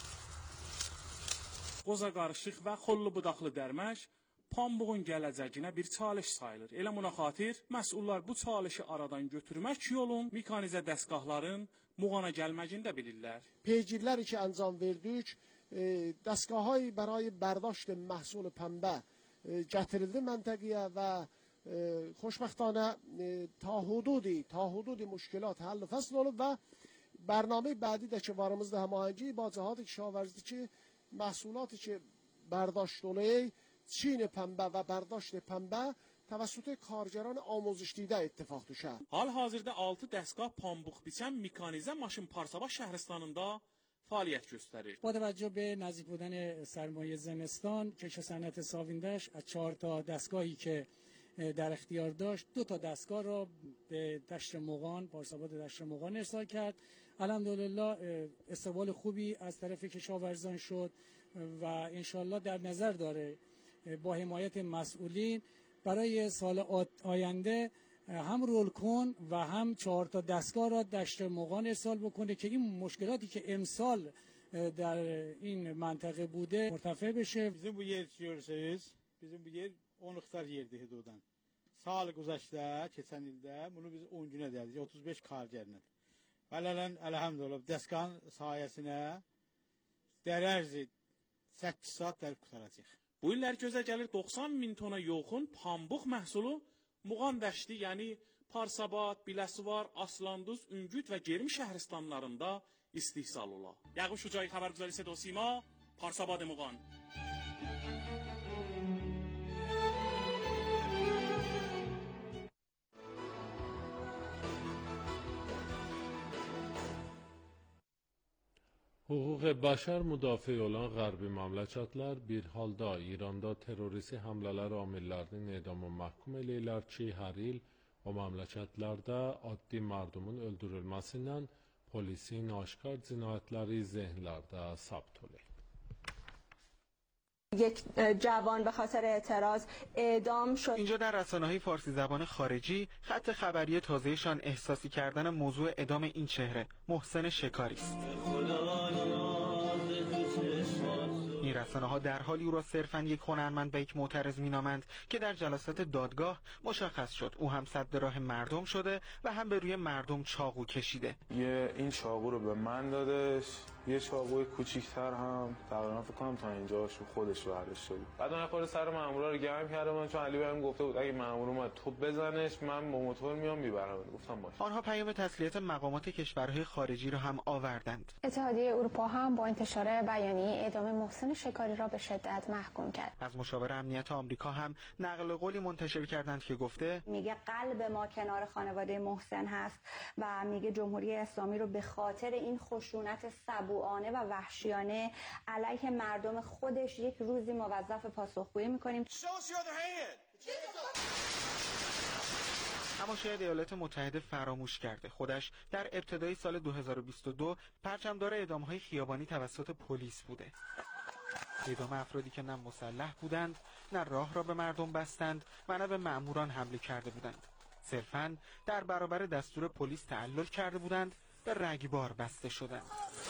Qoza qarışıq və xollu budaqlı dərmək pambığın gələcəyinə bir çalış sayılır. Elə buna xatir məsullar bu çalışı aradan götürmək yolun mekanizə dəstgahların Muğana gəlməyini də bilirlər. Peygirlər ki انجام verdik, dəstgahهای برای برداشت محصول پنبه gətirildi məntəqəyə və خوشبختانه تا حدودی تا حدودی مشکلات حل و فصل olub və برنامه بعدی də ki varımızda həmayənci با جهات کشاورزی که محصولاتی که برداشت oluyor چین پنبه و برداشت پنبه توسط کارگران آموزش دیده اتفاق düşer. Hal-hazırda altı dəstgah pambıq biçən mekanizə maşın Parsabah şəhristanında fəaliyyət göstərir. با توجه به نزدیک بودن سرمایه زمستان کشت صنعت ساویندش از چهار تا دستگاهی که در اختیار داشت دو تا دستگاه را به دشت مغان پارساباد دشت مغان ارسال کرد. الحمدلله استقبال خوبی از طرف کشاورزان شد و انشالله در نظر داره با حمایت مسئولین برای سال آینده هم رولکن و هم چهار تا دستگاه را دشت مغان ارسال بکنه که این مشکلاتی که امسال در این منطقه بوده مرتفع بشه. Bizim bu yer görürsünüz, bizim bu yer on hektar yerdir hududan. Sağ güzəştdə, keçən ildə bunu biz on günə dəldik, otuz beş kargerlə. Vələlən, əlhəmdülillah, dəstgahın sayəsinə dərərzi səkkiz saat dərib qutaracaq. Bu illər gözə gəlir doxsan min tona yoxun pambıq məhsulu Muğan dəşti, yəni Parsabad, Biləsuvar, Aslanduz, Üngüd və Germi şəhristanlarında istihsal ola. Yağub Şucay xəbərgüzarı Səda Sima, Parsabad Muğan. Hüquq bəşər müdafiə olan qərbi məmləkətlər bir halda İranda terrorisi həmlələr amillərinin edamı məhkum eləyirlər ki, hər il o məmləkətlərdə addi mərdumun öldürülməsindən polisin aşkar cinayətləri zehnlərdə sabt olur. یک جوان به خاطر اعتراض اعدام شد. اینجا در رسانه‌های فارسی زبان خارجی خط خبری تازهشان احساسی کردن موضوع اعدام این چهره محسن شکاری است. این رسانه‌ها در حالی او را صرفاً یک هنرمند و یک معترض مینامند که در جلسات دادگاه مشخص شد او هم سد راه مردم شده و هم به روی مردم چاقو کشیده. یه این چاقو رو به من دادش، یه چاقوی کوچیک‌تر هم تقریبا فکر کنم تا اینجاش خودش برداشته بود. بعد اون خود سر مامورا رو گرم کردم چون علی بهم گفته بود اگه مامور اومد تو بزنش من با موتور میام میبرم. گفتم باشه. آنها پیام تسلیت مقامات کشورهای خارجی را هم آوردند. اتحادیه اروپا هم با انتشار بیانیه اعدام محسن شکاری را به شدت محکوم کرد. از مشاور امنیت آمریکا هم نقل قولی منتشر کردند که گفته میگه قلب ما کنار خانواده محسن هست و میگه جمهوری اسلامی رو به خاطر این خشونت سبوعانه و وحشیانه علیه مردم خودش یک روزی موظف پاسخگویی میکنیم. اما شاید ایالات متحده فراموش کرده خودش در ابتدای سال دو هزار و بیست و دو پرچمدار اعدام‌های خیابانی توسط پلیس بوده. اعدام افرادی که نه مسلح بودند، نه راه را به مردم بستند و نه به مأموران حمله کرده بودند. صرفاً در برابر دستور پلیس تعلل کرده بودند و رگبار بسته شدند.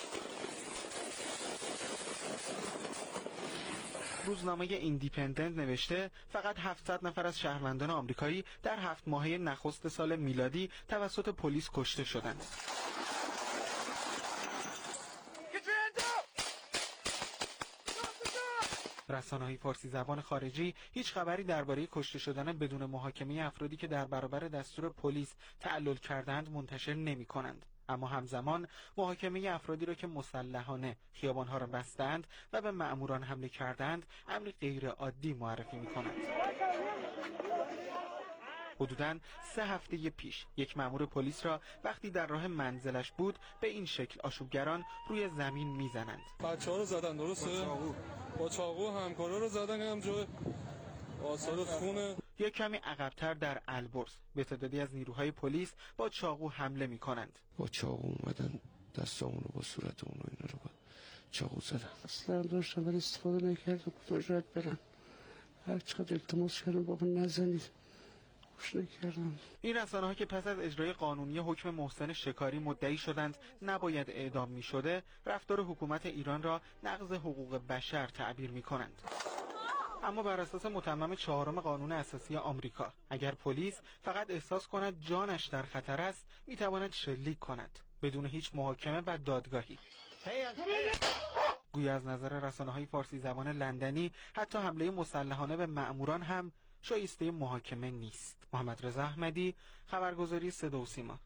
روزنامه ایندیپندنت نوشته فقط هفتصد نفر از شهروندان آمریکایی در هفت ماهه نخست سال میلادی توسط پلیس کشته شدند. رسانه‌های فارسی زبان خارجی هیچ خبری درباره کشته شدن بدون محاکمه افرادی که در برابر دستور پلیس تعلل کردند منتشر نمی‌کنند. اما همزمان محاکمه افرادی را که مسلحانه خیابان‌ها را بستند و به مأموران حمله کردند امری غیر عادی معرفی می‌کنند. حدوداً سه هفته پیش یک مأمور پلیس را وقتی در راه منزلش بود به این شکل آشوبگران روی زمین میزنند. بچه‌ها رو زدن درسته؟ با چاقو همکارا رو زدن هم جای آثار خونه. یک کمی عقب‌تر در البرز به تعدادی از نیروهای پلیس با چاقو حمله می‌کنند. با چاقو اومدن دستامون رو با صورتمون و اینا رو با چاقو زدن. اصلا داشتم ولی استفاده نکردم. گفتم برم. هر چقدر التماس کردم بابا نزنید. این رسانه‌ها که پس از اجرای قانونی حکم محسن شکاری مدعی شدند نباید اعدام می‌شده، رفتار حکومت ایران را نقض حقوق بشر تعبیر می‌کنند. اما بر اساس متمم چهارم قانون اساسی آمریکا، اگر پلیس فقط احساس کند جانش در خطر است، می‌تواند شلیک کند بدون هیچ محاکمه و دادگاهی. گویا از نظر رسانه‌های فارسی زبان لندنی حتی حمله مسلحانه به مأموران هم شایسته محاکمه نیست. محمد رضا احمدی، خبرگزاری صدا و سیما.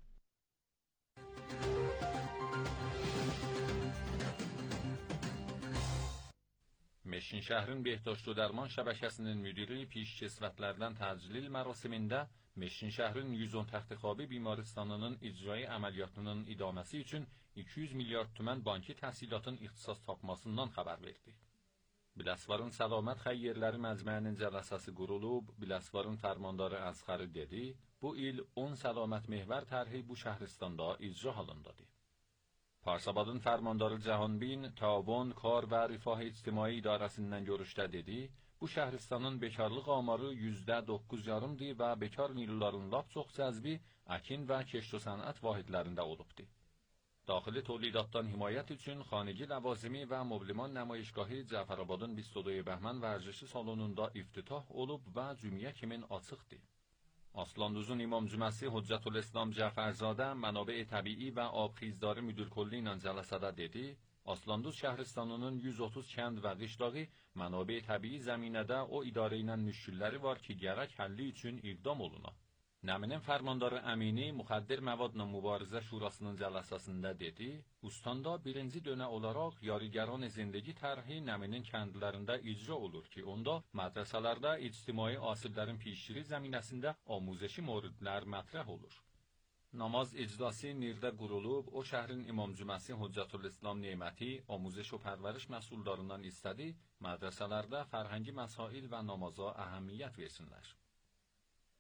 Meşin şəhrin Behdoşlu Dərman şəbəkəsinin müdiri Piş Kesvətlərdən Təclil mərasimində Meşin şəhrin yüz on təxtixabi bimaristannının icrai əməliyyatının idaməsi üçün iki yüz milyard tümən banki təhsilatın ixtisas tapmasından xəbər verdi. Biləsvarın Səlamət Xəyyirləri Məcməinin cələsəsi qurulub, Biləsvarın fərmandarı Əzxəri dedi, bu il on Səlamət Mehvər tərhi bu şəhristanda icra halındadır. Parsabadın fərmandarı Cəhanbin, Tabon, Kar və Rifah İctimai İdarəsindən görüşdə dedi, bu şəhristanın bekarlıq amarı yüzdə doqquz yarımdır və bekar nillərin lap çox cəzbi əkin və keşt və sənət vahidlərində olubdur. Daxili تولیداتdan himayət üçün xanəgi ləvazimi və mobliman nümayişgahı Cəfərabadın بیست و دو bəhmən vərzişi salonunda iftitah olub və cümləyə kimin açıqdır. Aslanduzun İmam Cüməsi Hüccətülislam Cəfərzadə mənabə təbii və abxizdarı müdürkülli ilə cələsədə dedi, Aslanduz şəhristanının yüz otuz kənd və qışlağı mənabə təbii zəminədə o idarə ilə müşkilləri var ki, gərək həlli üçün iqdam oluna. Nəminin fərmandarı Əmini Müxəddir Məvadla Mübarizə Şurasının cələsəsində dedi, Ustandə birinci dönə olaraq Yarigəran Zindagi tərhi Nəminin kəndlərində icra olur ki, onda mədrəsələrdə ictimai asiblərin pişiri zəminəsində amuzəşi moridlər mətrəh olur. Namaz icrası Nirdə qurulub, o şəhrin İmam Cüməsi Hüccətülislam Neməti amuzəş və pərvəriş məsullarından istədi, mədrəsələrdə fərhəngi məsail və namaza əhəmiyyət versinlər.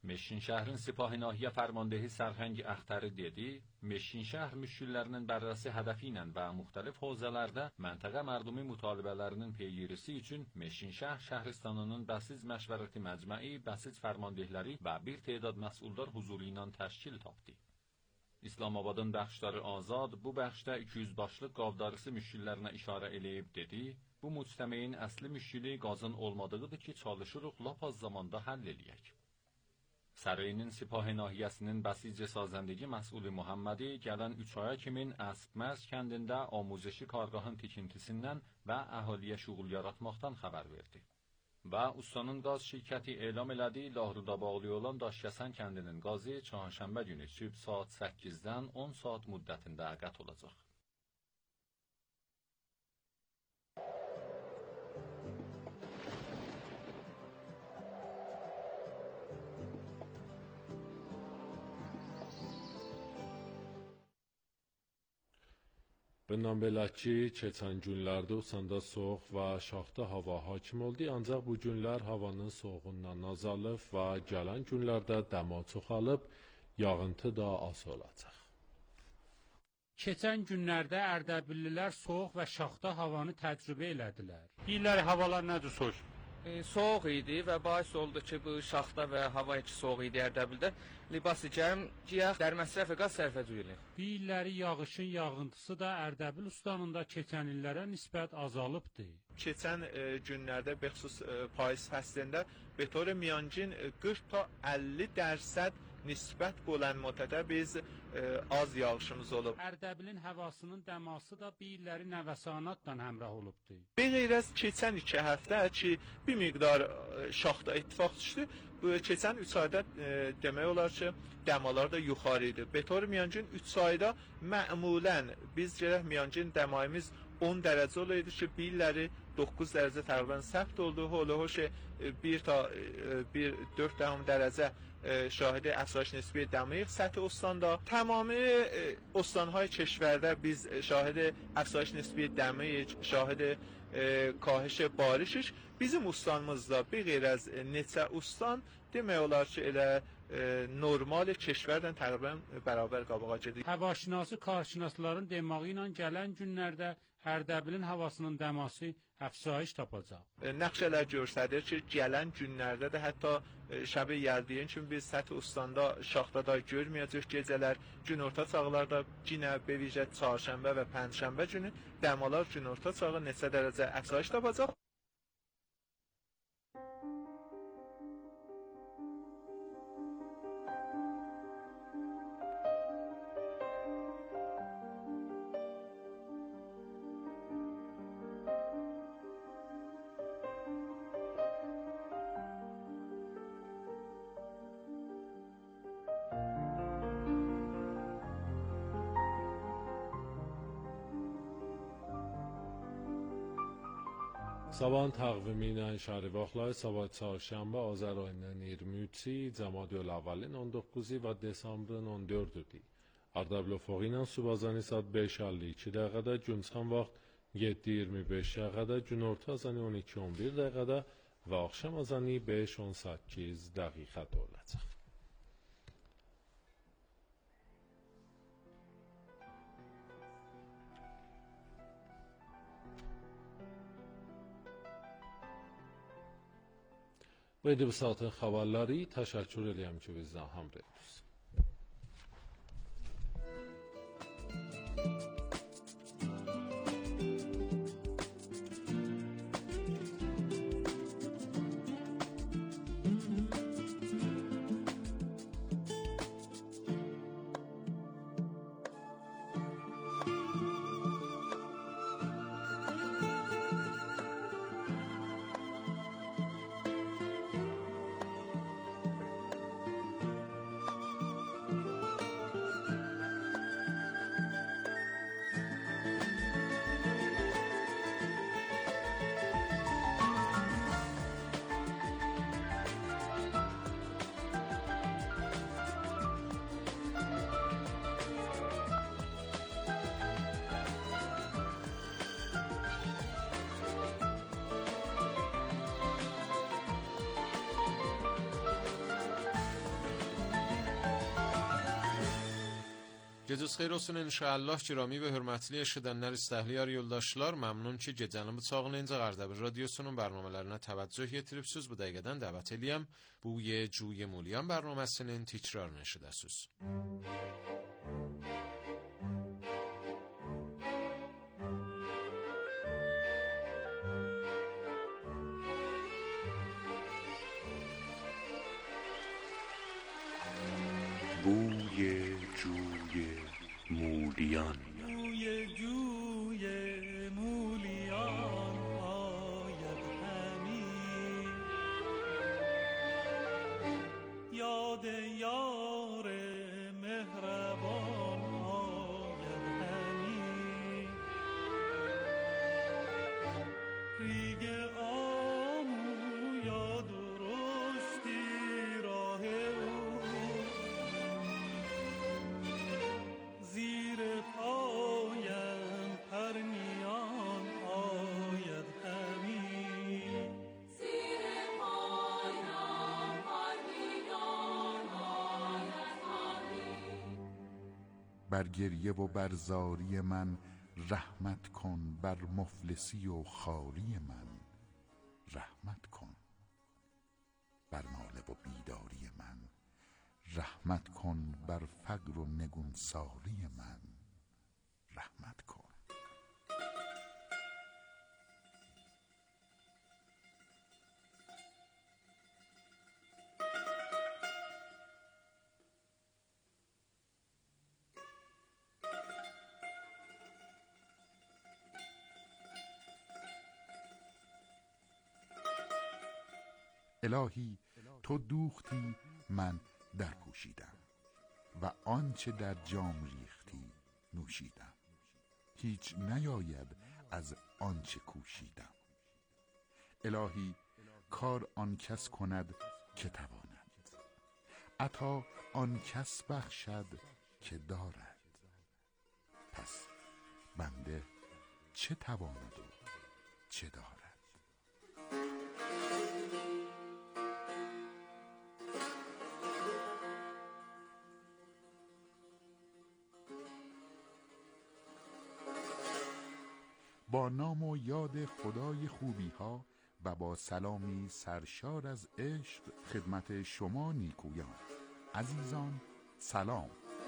Meşin şəhrin Sipahi Nahiyə Fərmandehi Sərhəng Əxtəri dedi, Meşin şəhər müşkillərinin bərrəsi hədəfi ilə və müxtəlif hövzələrdə məntəqə mərdumi mütalibələrinin peygirisi üçün Meşin şəhər şəhristanının Bəsiz Məşvərəti Məcməi, Bəsiz Fərmandehləri və bir tədad məsuldar huzuru ilə təşkil tapdı. İslamabadın bəxşdarı Azad bu bəxşdə iki yüz başlıq qavdarısı müşkillərinə işarə eləyib dedi, bu müctəməyin əsli müşkili qazın olmadığıdır ki, çalışırıq lap az zamanda həll eləyək. Sarayının Sipahi nahiyəsinin Bəsizcə sazəndəgi məsulü Muhammedi gələn üç aya kimin Əsbməz kəndində amuzəşi kargahın tikintisindən və əhaliyə şuğul yaratmaqdan xəbər verdi. Və ustanın qaz şirkəti elam elədi, Lahruda bağlı olan Daşkəsən kəndinin qazı çarşənbə günü sübh saat səkkizdən on saat müddətində qət olacaq. Bundan belə ki, keçən günlərdə Usanda soğuq və şaxta hava hakim oldu, ancaq bu günlər havanın soğuğundan azalıb və gələn günlərdə dəma çoxalıb, yağıntı da az olacaq. Keçən günlərdə Ərdəbillilər soğuq və şaxta havanı təcrübə elədilər. Deyirlər, havalar nədir soğuk? E, soğuk idi və bahis oldu ki, bu şaxta və hava iki soğuk idi Ərdəbildə. Libası gərim, giyək, dər məsrəfə qaz sərfə duyulur. Bir illəri yağışın yağıntısı da Ərdəbil ustanında keçən illərə nisbət azalıbdır. Keçən e, günlərdə bəxsus e, payız fəslində بطور میانگین qırx ta əlli dərəd nisbət bo'lən müddətdə biz e, az yağışımız olub. Ərdəbilin havasının dəması da bir illəri nəvəsanatla həmrəh olubdu. Bir qeyri az keçən iki həftə ki, bir miqdar şaxta ittifaq düşdü. Bu keçən üç ayda e, demək olar ki, dəmalar da yuxarı idi. Betoru miyancın üç ayda məmulən biz gərək miyancın dəmayımız on dərəcə olaydı ki, bir illəri doqquz dərəcə təqribən səbt oldu. Holu hoş bir ta bir dörd dərəcə şahidi افزایش نسبی دمایق سطح استاندا تمام استانهای کشورده biz şahidi افزایش نسبی دمایق şahidi کاهش بارشش bizim ustanımızda bir qeyri az neçə ustan demək olar ki, elə e, normal keşvərdən təqribən bərabər qabağa gedir. Havaşinası, karşınasların demağı ilə gələn günlərdə Ərdəbilin havasının dəması əfsayiş tapacaq. E, nəqşələr göstərir ki, gələn günlərdə də hətta e, şəbi yəldiyin üçün biz səthi ustandə şaxtada görməyəcək gecələr, günorta çağlarda yenə bevicə çarşənbə və pənşənbə günü dəmalar günorta çağı neçə dərəcə əfsayiş tapacaq. Sabahın təqvimi ilə şəhri vaxtları sabah çarşənbə Azər ayının iyirmi üçü, Cəmadiyül əvvəlin on doqquzu və desambrın on dördüdür. Ərdəbil üfüqi ilə subazani saat beş əlli iki dəqiqədə, günçən vaxt yeddi iyirmi beş dəqiqədə, günorta azanı on iki on bir dəqiqədə və axşam azanı beş on səkkiz dəqiqədə olacaq. Bu idi bu saatin xəbərləri. Təşəkkür edirəm ki, bizdən həmrəydiniz. Gecəniz xeyir olsun inşallah. Kirami və hörmətli eşidənlər, istəhliyar yoldaşlar, məmnun ki, gecənin bıçağınca Qərdəbil radiosunun bərnamələrinə təvəccüh yetiribsiniz. Bu dəqiqədən dəvət eləyəm bu ye cuye muliyan bərnaməsinin təkrarını eşidəsiniz. بوی جوی مولیان بوی جوی مولیان آید همی یاد یار مهربان آید همی ریگ آمو یا درشتی راه او زیر پایم پرنیان آید همی زیر پایم پرنیان آید همی بر گریه و بر زاری من رحمت کن، بر مفلسی و خاری من رحمت کن، بر ناله و بیداری من رحمت کن، بر فقر و نگونساری من رحمت کن. الهی تو دوختی من در پوشیدم و آنچه در جام ریختی نوشیدم، هیچ نیاید از آنچه کوشیدم. الهی کار آن کس کند که تواند، عطا آن کس بخشد که دارد، پس بنده چه تواند و چه دارد؟ با نام و یاد خدای خوبی ها و با سلامی سرشار از عشق خدمت شما نیکویان عزیزان سلام.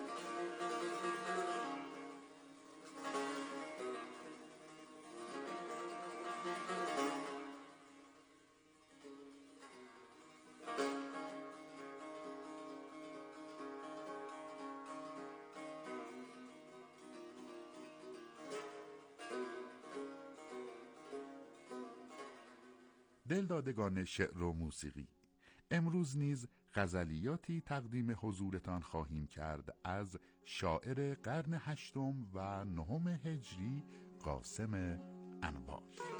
دلدادگان شعر و موسیقی، امروز نیز غزلیاتی تقدیم حضورتان خواهیم کرد از شاعر قرن هشتم و نهم هجری قاسم انوار.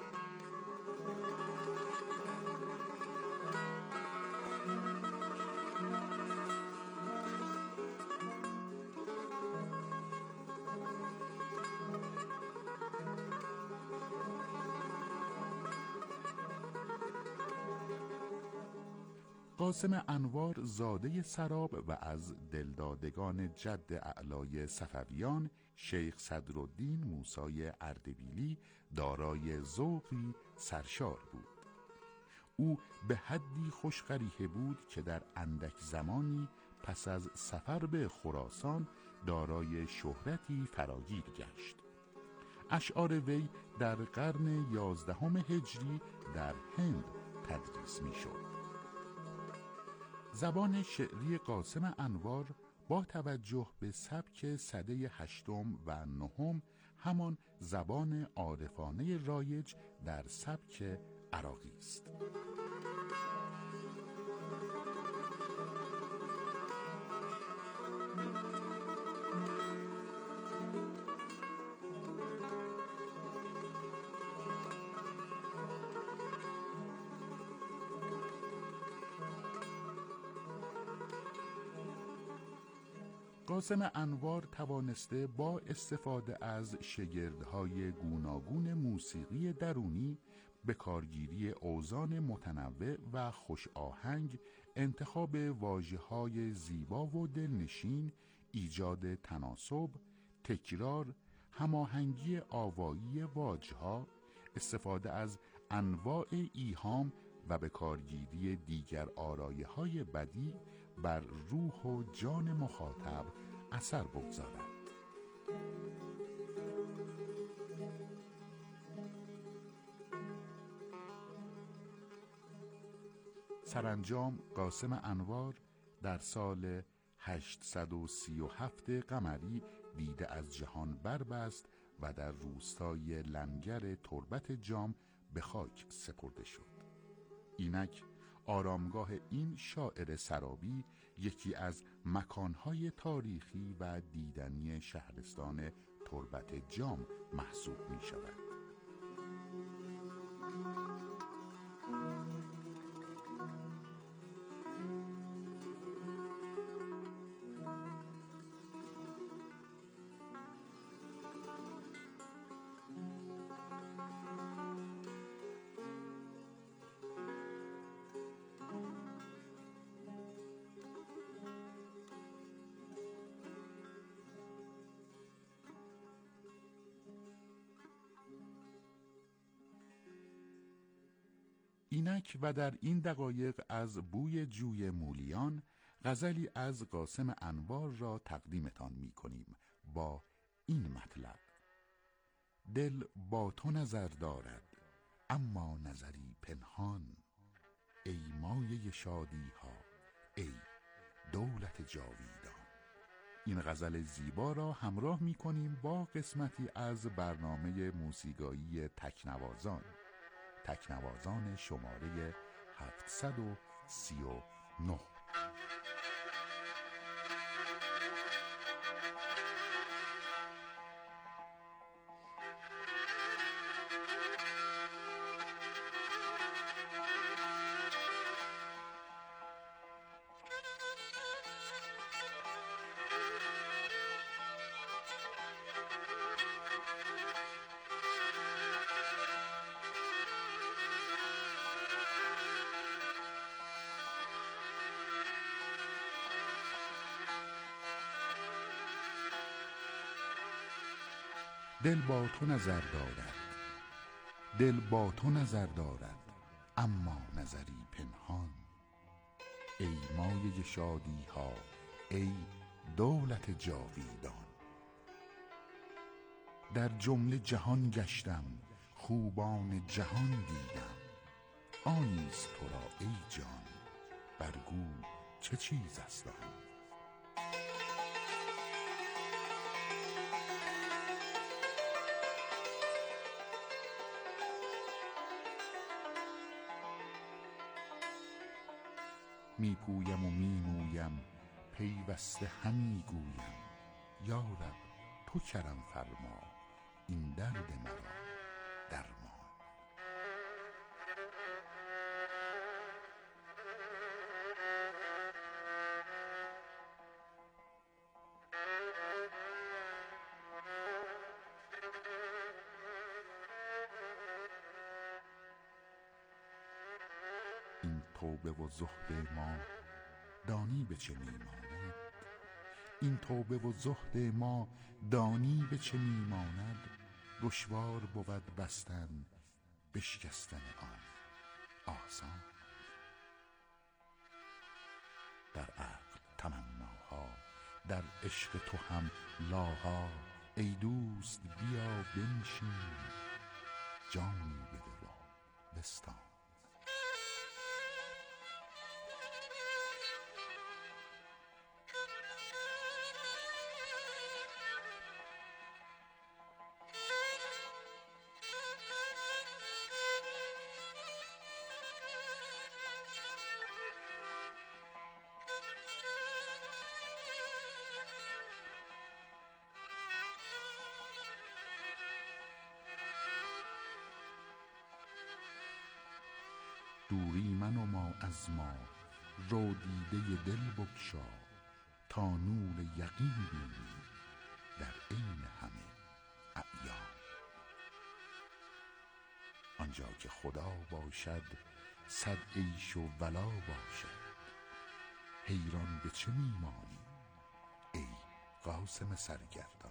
قاسم انوار زاده سراب و از دلدادگان جد اعلای صفویان شیخ صدرالدین موسی اردبیلی دارای ذوقی سرشار بود. او به حدی خوشقریحه بود که در اندک زمانی پس از سفر به خراسان دارای شهرتی فراگیر گشت. اشعار وی در قرن یازدهم هجری در هند تدریس می شد. زبان شعری قاسم انوار با توجه به سبک سده هشتم و نهم همان زبان عارفانه رایج در سبک عراقی است. قاسم انوار توانسته با استفاده از شگردهای گوناگون موسیقی درونی به کارگیری اوزان متنوع و خوش آهنگ، انتخاب واژه‌های زیبا و دلنشین، ایجاد تناسب، تکرار، هماهنگی آوایی واژه‌ها، استفاده از انواع ایهام و به کارگیری دیگر آرایه‌های بدیع بر روح و جان مخاطب اثر بگذارد. سرانجام قاسم انوار در سال هشتصد و سی و هفت قمری دیده از جهان بربست و در روستای لنگر تربت جام به خاک سپرده شد. اینک آرامگاه این شاعر سرابی یکی از مکانهای تاریخی و دیدنی شهرستان تربت جام محسوب می شود. اینک و در این دقایق از بوی جوی مولیان غزلی از قاسم انوار را تقدیمتان می کنیم با این مطلب: دل با تو نظر دارد اما نظری پنهان، ای مایه شادی ها ای دولت جاویدان. این غزل زیبا را همراه می کنیم با قسمتی از برنامه موسیقایی تکنوازان تکنوازان شماره هفتصد و سی و نه. دل با تو نظر دارد دل با تو نظر دارد اما نظری پنهان، ای مایه شادی ها ای دولت جاویدان. در جمله جهان گشتم خوبان جهان دیدم، آنیست تو را ای جان برگو چه چیز است آن. می پویم و می مویم پیوسته همی گویم، یا رب تو کرم فرما این درد مرا درمان. این توبه و زهد ما دانی به چه میماند، این توبه و زهد ما دانی به چه میماند. دشوار بود بستن بشکستن آن آسان. در عقل تمناها در عشق تو هم لاها، ای دوست بیا بنشین جانی بده و بستان. دوری من و ما از ما رو دیده دل بگشا، تا نور یقین بینی در عین همه اعیان. آنجا که خدا باشد صد عیش و ولا باشد، حیران به چه میمانی ای قاسم سرگردان.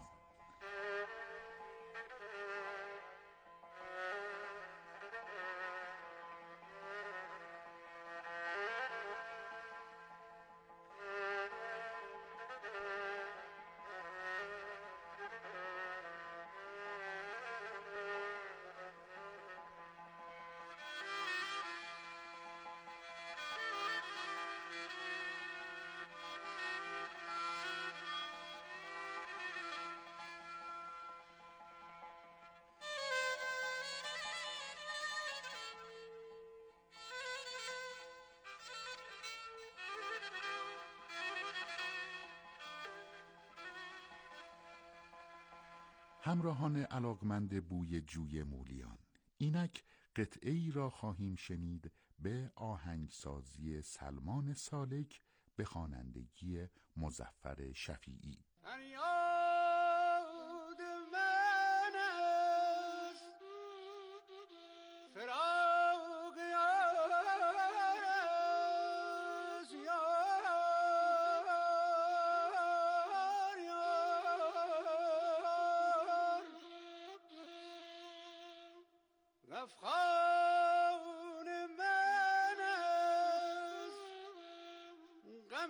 همراهان علاقمند بوی جوی مولیان، اینک قطعه ای را خواهیم شنید به آهنگسازی سلمان سالک به خوانندگی مظفر شفیعی. فریاد من است فراق یار از یار یار افغان من است غم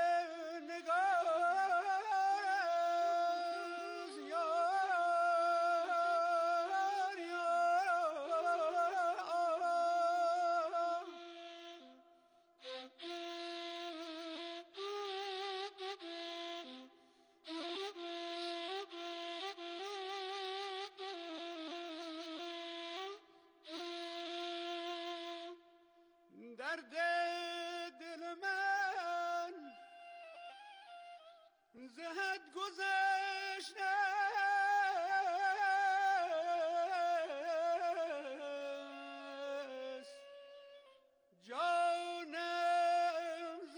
درد دل من زهد گذشته است جانم ز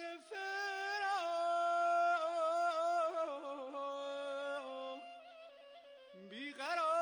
فراق بیقرار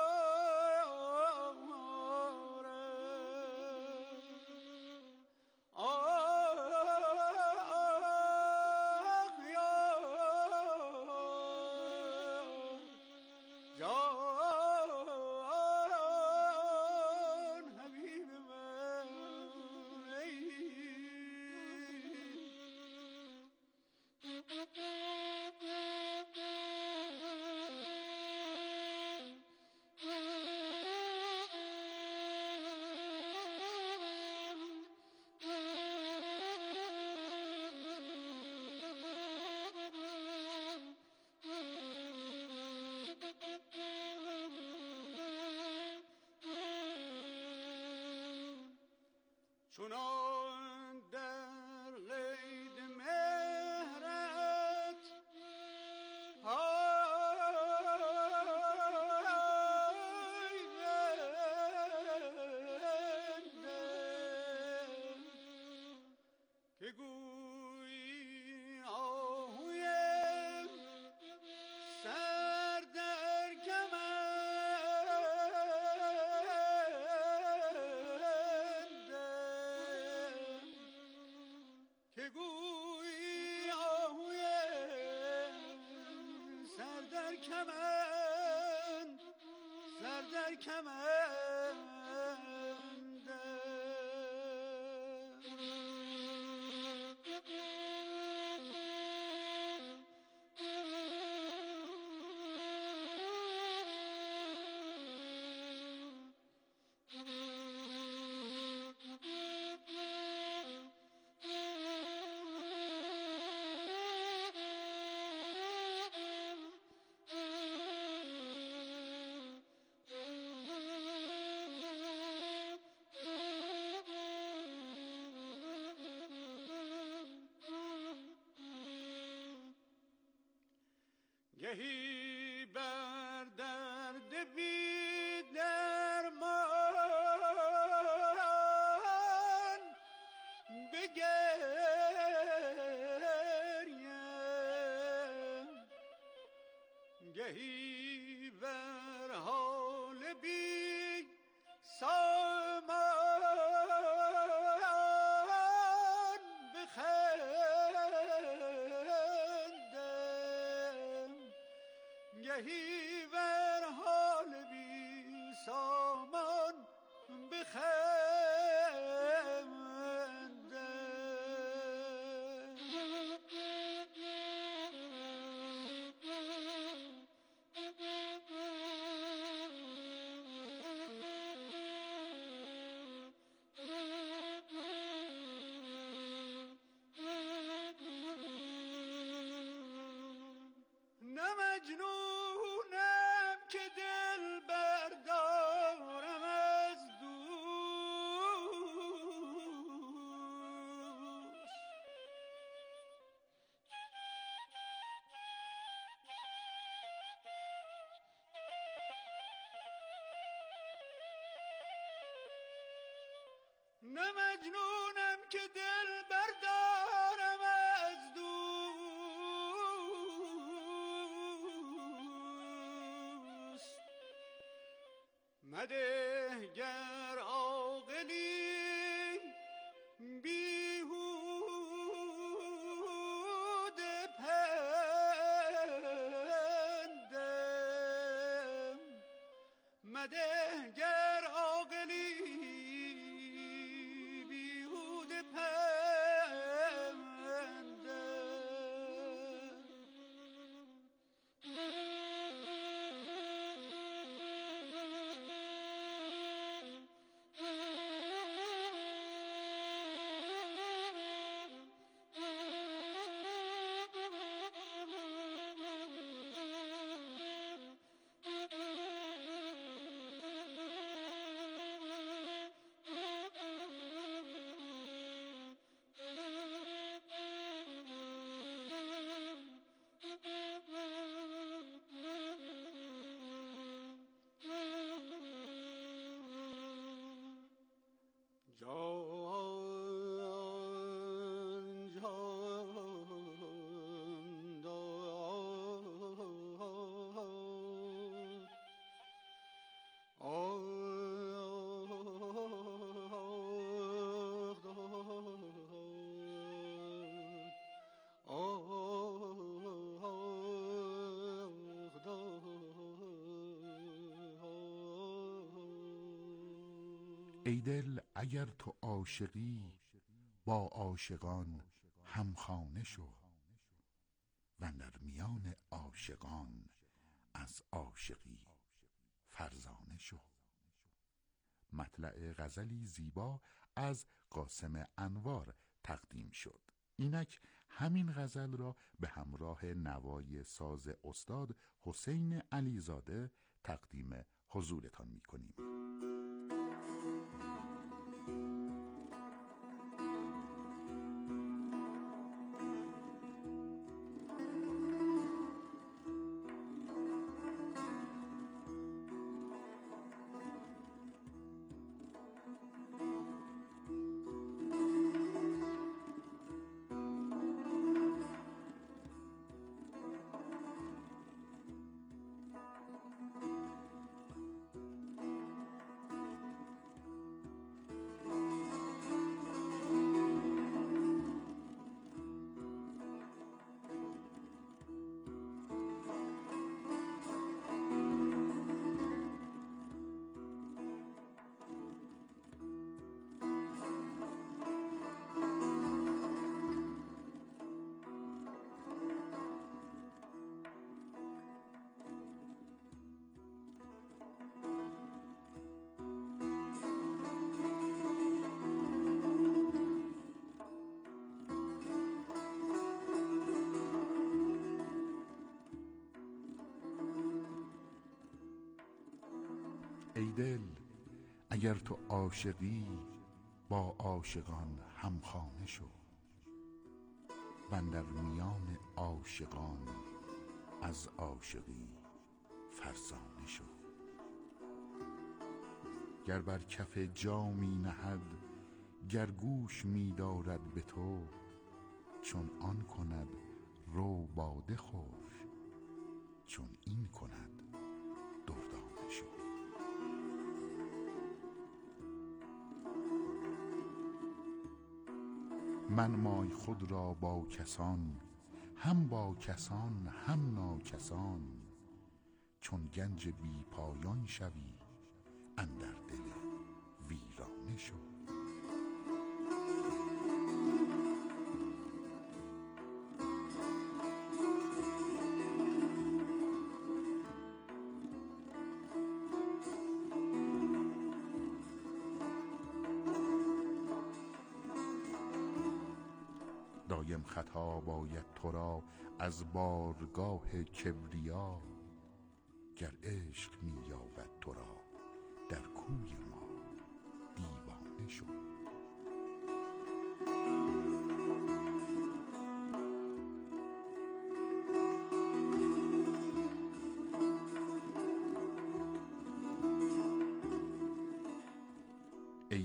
چونان در قید مهرت های بنده که گویی آهوی سر در که گویی آهوی سر در کمند سر در کمند گهی بر درد بی درمان بگریم گهی بر حال بی سامان بخندم گهی ور حال بی سامان بخنده نه مجنونم که دل بردارم از دوست، نه مجنونم که دل بردارم از دوست. مده گر عاقلی بیهوده پندم، مده گر عاقلی بیهوده پندم. ای دل اگر تو عاشقی با عاشقان همخانه شو، وندر میان عاشقان از عاشقی فرزانه شو. مطلع غزلی زیبا از قاسم انوار تقدیم شد. اینک همین غزل را به همراه نوای ساز استاد حسین علیزاده تقدیم حضورتان می کنیم. ای دل اگر تو عاشقی با عاشقان همخانه شو، وندر میان عاشقان از عاشقی فرزانه شو. گر بر کف جامی نهد گر گوش می دارد به تو، چون آن کند رو باده خوش، چون این کند دردانه شو. منمای خود را با کسان، هم با کسان هم ناکسان، چون گنج بی پایان شوی اندر دل ویرانه شو. دایم خطا باید تو را از بارگاه کبریا، گر عشق می یابد تو را در کوی ما